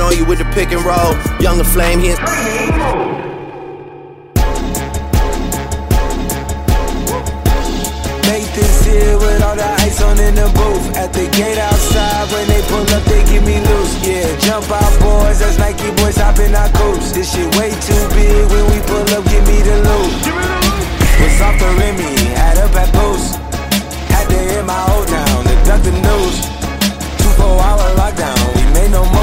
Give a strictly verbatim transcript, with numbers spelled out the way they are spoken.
on you with the pick and roll. Younger Flame here. Nathan's here with all the ice on in the booth. At the gate outside, when they pull up, they give me loose. Yeah, jump out boys, that's Nike boys hopping our coops. This shit way